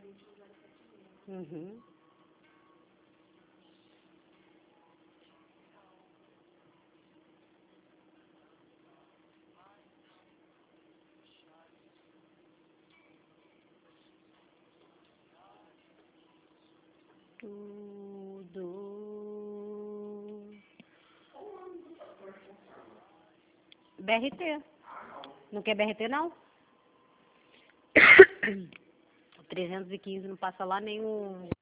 Uhum. Tudo. BRT. Não quer BRT, não? 315 não passa lá nenhum.